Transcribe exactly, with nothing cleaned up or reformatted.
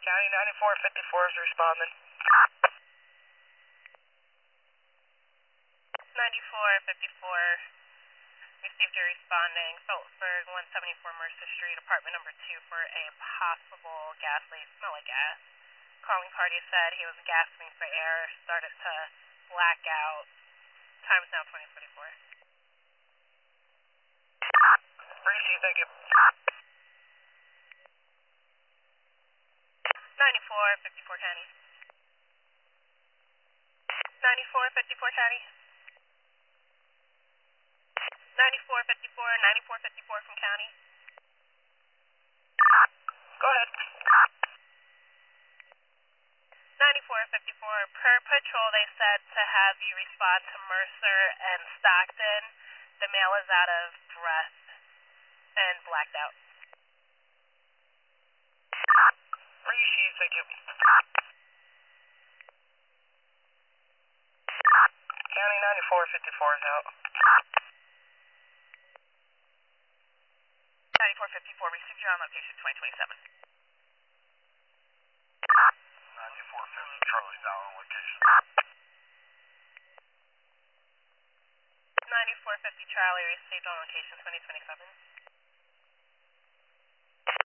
County ninety-four fifty-four is responding. ninety-four fifty-four, received your responding, Phillipsburg, one seventy-four Mercer Street, apartment number two for a possible gas leak, smell like gas. Calling party said he was gasping for air, started to black out. Time is now twenty forty-four. Receive, thank you. ninety-four fifty-four County. ninety-four fifty-four County. ninety-four fifty-four, ninety-four fifty-four from County. Go ahead. ninety-four fifty-four, per patrol they said to have you respond to Mercer and Stockton. The male is out of breath and blacked out. Receive, thank you. County ninety-four fifty-four is out. ninety-four fifty-four, received your on location, twenty twenty-seven. ninety-four fifty, Charlie's down on location. ninety-four fifty Charlie, received on location, twenty twenty-seven.